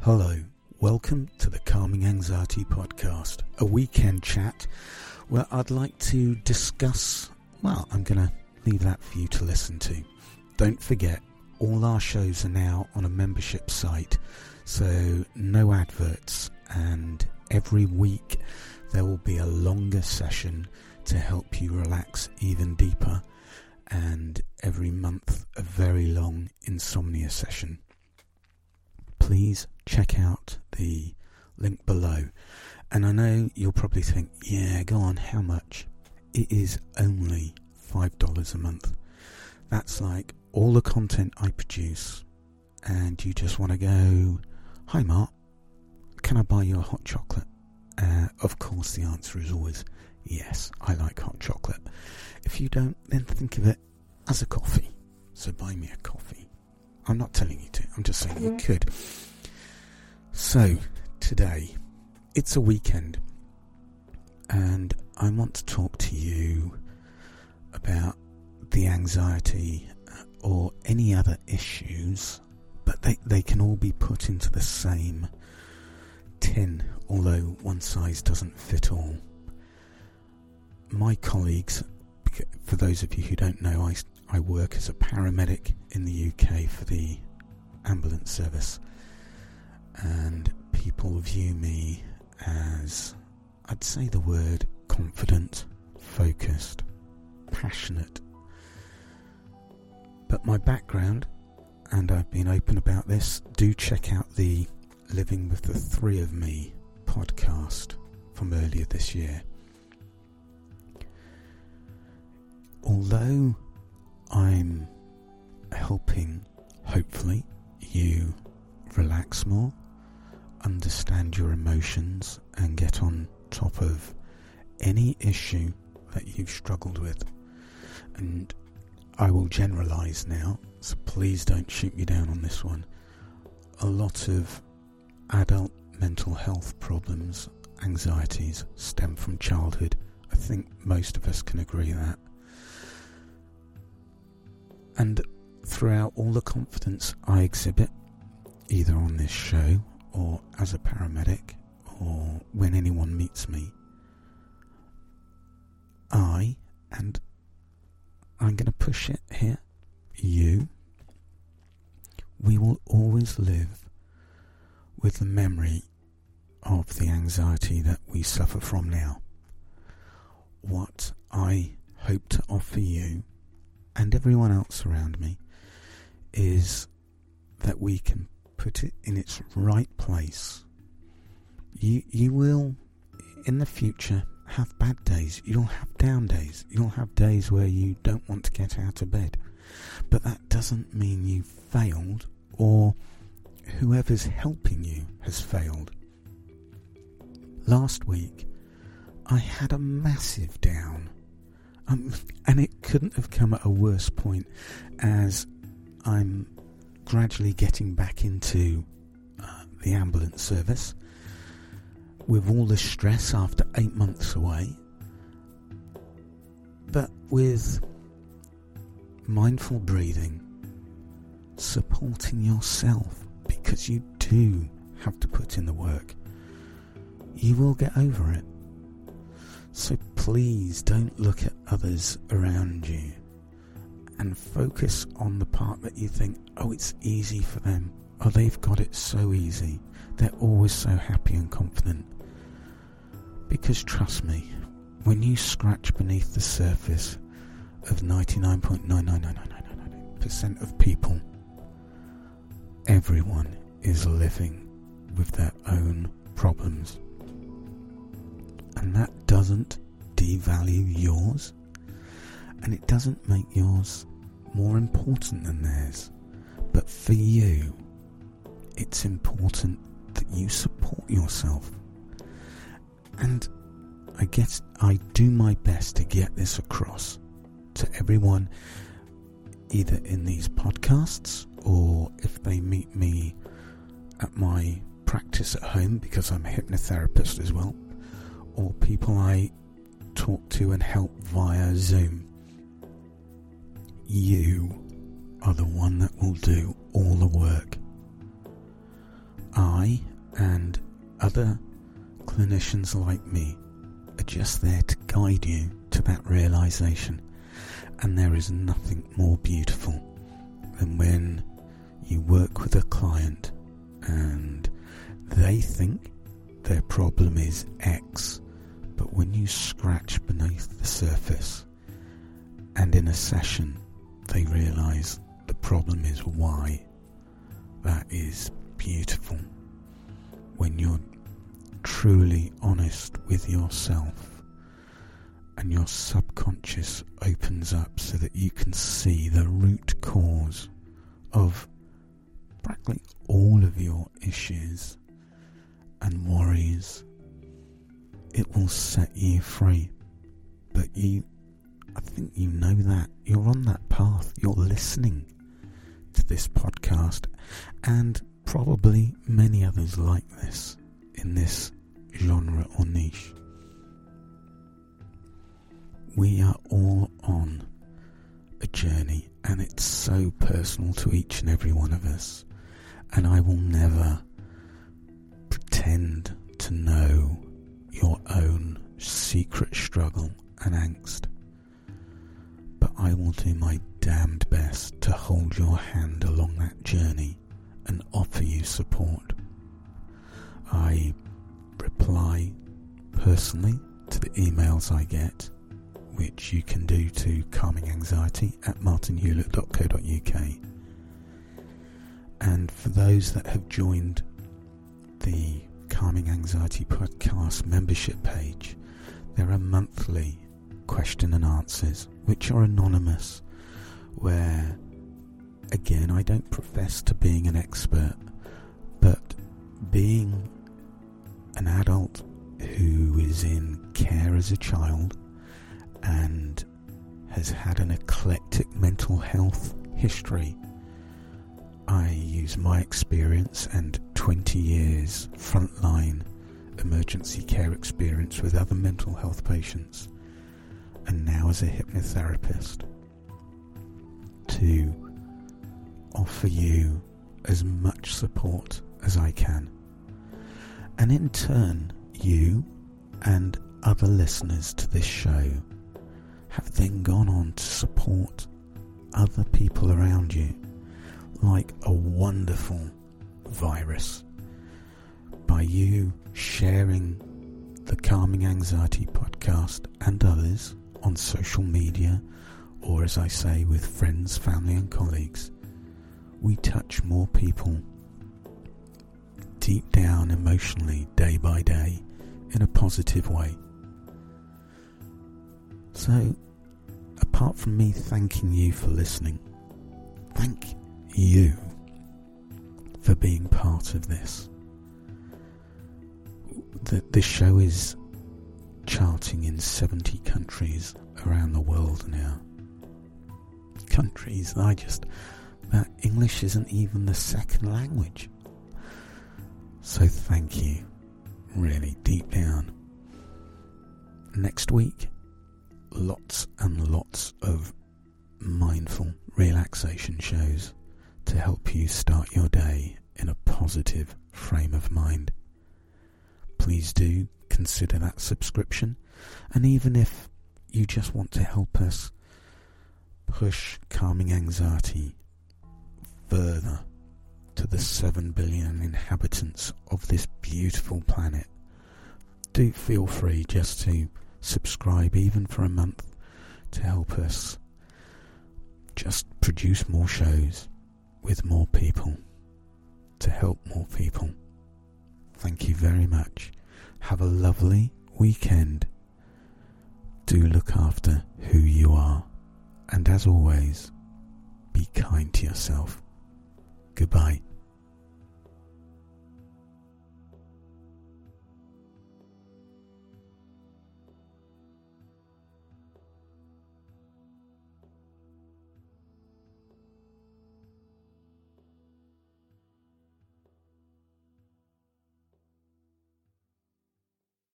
Hello, welcome to the Calming Anxiety Podcast, a weekend chat where I'd like to discuss, I'm going to leave that for you to listen to. Don't forget, all our shows are now on a membership site, so no adverts, and every week there will be a longer session to help you relax even deeper, and every month a very long insomnia session. Please check out the link below. And I know you'll probably think, yeah, go on, how much? It is only $5 a month. That's like all the content I produce, and you just want to go, hi Mark, can I buy you a hot chocolate? Of course the answer is always yes, I like hot chocolate. If you don't, then think of it as a coffee. So buy me a coffee. I'm not telling you to, I'm just saying you could. So, today, it's a weekend, and I want to talk to you about the anxiety or any other issues, but they can all be put into the same tin, although one size doesn't fit all. My colleagues, for those of you who don't know, I work as a paramedic in the UK for the ambulance service, and people view me as, I'd say the word confident, focused, passionate. But my background, and I've been open about this, do check out the Living with the Three of Me podcast from earlier this year. Although I'm helping, hopefully, you relax more, understand your emotions, and get on top of any issue that you've struggled with. And I will generalise now, so please don't shoot me down on this one. A lot of adult mental health problems, anxieties, stem from childhood. I think most of us can agree that. And throughout all the confidence I exhibit, either on this show or as a paramedic or when anyone meets me, and I'm going to push it here, we will always live with the memory of the anxiety that we suffer from now. What I hope to offer you and everyone else around me is that we can put it in its right place. You will, in the future, have bad days. You'll have down days. You'll have days where you don't want to get out of bed. But that doesn't mean you've failed, or whoever's helping you has failed. Last week, I had a massive down. And it couldn't have come at a worse point, as I'm gradually getting back into the ambulance service with all the stress after 8 months away, but with mindful breathing, supporting yourself, because you do have to put in the work. You will get over it. So please don't look at others around you and focus on the part that you think, oh, it's easy for them. Oh, they've got it so easy. They're always so happy and confident. Because trust me, when you scratch beneath the surface of 99.99999% of people, everyone is living with their own problems. And that doesn't devalue yours, and it doesn't make yours more important than theirs. But for you, it's important that you support yourself. And I guess I do my best to get this across to everyone, either in these podcasts or if they meet me at my practice at home, because I'm a hypnotherapist as well, or people I talk to and help via Zoom. You are the one that will do all the work. I I and other clinicians like me are just there to guide you to that realization. And there is nothing more beautiful than when you work with a client and they think their problem is X, but when you scratch beneath the surface and in a session they realize the problem is Y. That is beautiful. When you're truly honest with yourself and your subconscious opens up so that you can see the root cause of practically all of your issues and worries, it will set you free. But I think you know that. You're on that path. You're listening to this podcast and probably many others like this in this genre or niche. We are all on a journey and it's so personal to each and every one of us. And I will never pretend to know your own secret struggle and angst. But I will do my damned best to hold your hand along that journey and offer you support. I reply personally to the emails I get, which you can do to calminganxiety@martinhewlett.co.uk. And for those that have joined the Calming Anxiety Podcast membership page, there are monthly question and answers which are anonymous, where again I don't profess to being an expert, but being an adult who is in care as a child and has had an eclectic mental health history, I use my experience and 20 years frontline emergency care experience with other mental health patients, and now as a hypnotherapist, to offer you as much support as I can. And in turn, you and other listeners to this show have then gone on to support other people around you like a wonderful virus by you sharing the Calming Anxiety Podcast and others on social media, or as I say, with friends, family and colleagues. We touch more people deep down emotionally day by day in a positive way. So, apart from me thanking you for listening, thank you for being part of this. This show is charting in 70 countries around the world now. Countries that English isn't even the second language. So thank you, really, deep down. Next week, lots and lots of mindful relaxation shows to help you start your day in a positive frame of mind. Please do consider that subscription, and even if you just want to help us push Calming Anxiety further to the 7 billion inhabitants of this beautiful planet, do feel free just to subscribe even for a month to help us just produce more shows with more people, to help more people. Thank you very much. Have a lovely weekend. Do look after who you are. And as always, be kind to yourself. Goodbye.